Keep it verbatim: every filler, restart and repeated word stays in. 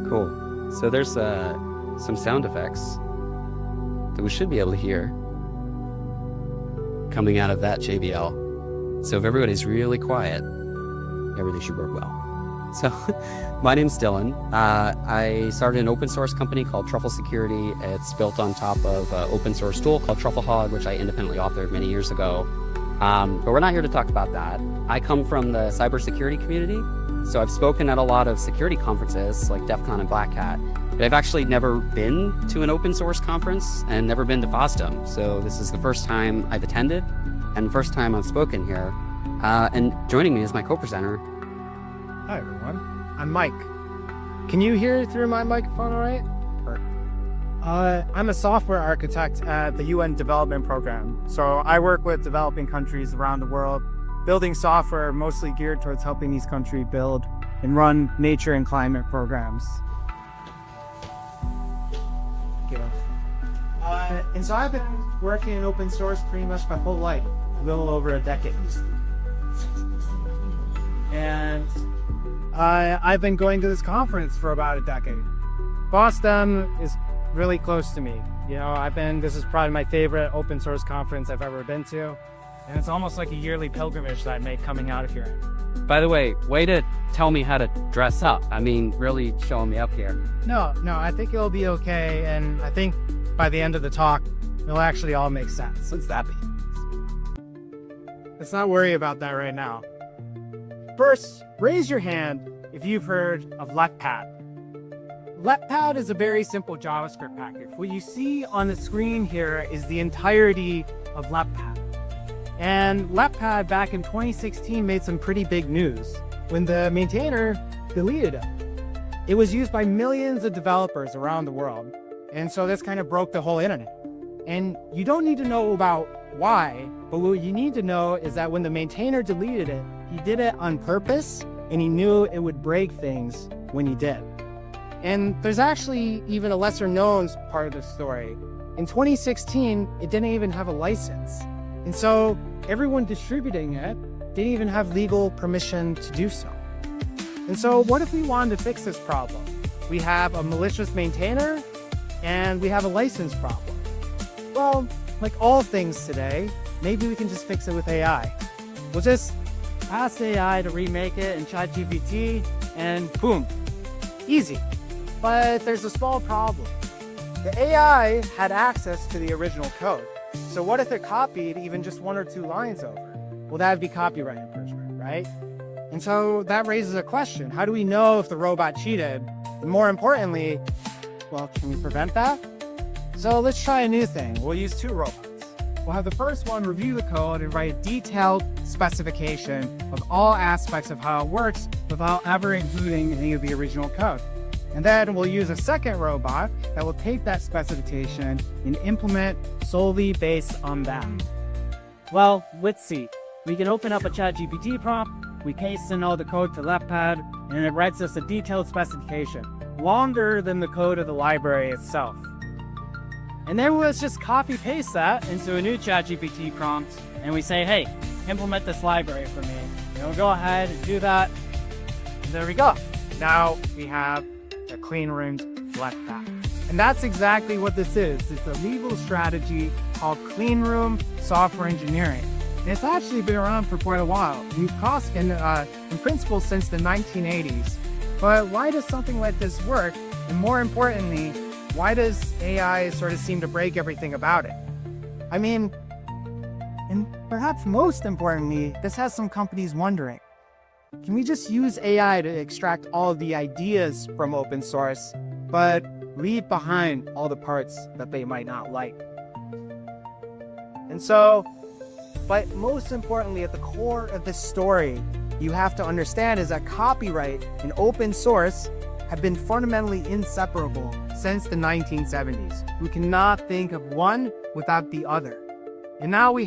Cool. So there's uh, some sound effects that we should be able to hear coming out of that J B L. So if everybody's really quiet, everything should work well. So my name's Dylan. Uh, I started an open source company called Truffle Security. It's built on top of an open source tool called TruffleHog, which I independently authored many years ago. Um, but we're not here to talk about that. I come from the cybersecurity community. So I've spoken at a lot of security conferences like DEF CON and Black Hat, but I've actually never been to an open source conference and never been to FOSDEM. So this is the first time I've attended and first time I've spoken here. Uh, and joining me is my co-presenter. Hi everyone, I'm Mike. Can you hear through my microphone all right? Uh, I'm a software architect at the U N Development Program. So I work with developing countries around the world, building software mostly geared towards helping these countries build and run nature and climate programs. Uh, and so I've been working in open source pretty much my whole life, a little over a decade. And uh, I've been going to this conference for about a decade. FOSDEM is really close to me. You know, I've been, this is probably my favorite open source conference I've ever been to. And it's almost like a yearly pilgrimage that I make coming out of here. By the way, way to tell me how to dress up. I mean, really showing me up here. No, no, I think it'll be okay. And I think by the end of the talk, it'll actually all make sense. What's that mean? Let's not worry about that right now. First, raise your hand if you've heard of LetPad. LetPad is a very simple JavaScript package. What you see on the screen here is the entirety of LetPad. And LetPad back in twenty sixteen made some pretty big news when the maintainer deleted it. It was used by millions of developers around the world. And so this kind of broke the whole internet. And you don't need to know about why, but what you need to know is that when the maintainer deleted it, he did it on purpose, and he knew it would break things when he did. And there's actually even a lesser known part of the story. In twenty sixteen, it didn't even have a license. And so everyone distributing it didn't even have legal permission to do so. And so what if we wanted to fix this problem? We have a malicious maintainer and we have a license problem. Well, like all things today, maybe we can just fix it with A I. We'll just ask A I to remake it in ChatGPT and boom, easy. But there's a small problem. The A I had access to the original code. So what if it copied even just one or two lines over? Well, that would be copyright infringement, right? And so that raises a question. How do we know if the robot cheated? And more importantly, well, can we prevent that? So let's try a new thing. We'll use two robots. We'll have the first one review the code and write a detailed specification of all aspects of how it works without ever including any of the original code. And then we'll use a second robot that will take that specification and implement solely based on that. Well, let's see. We can open up a ChatGPT prompt, we paste in all the code to LetPad, and it writes us a detailed specification, longer than the code of the library itself. And then let's just copy paste that into a new ChatGPT prompt, and we say, hey, implement this library for me. And we'll go ahead and do that. And there we go. Now we have a clean room LetPad. And that's exactly what this is. It's a legal strategy called clean room software engineering. And it's actually been around for quite a while. We've cost in, uh, in principle since the nineteen eighties. But why does something like this work? And more importantly, why does A I sort of seem to break everything about it? I mean, and perhaps most importantly, this has some companies wondering, can we just use A I to extract all of the ideas from open source, but leave behind all the parts that they might not like? And so, but most importantly, at the core of this story, you have to understand is that copyright and open source have been fundamentally inseparable since the nineteen seventies. We cannot think of one without the other. And now we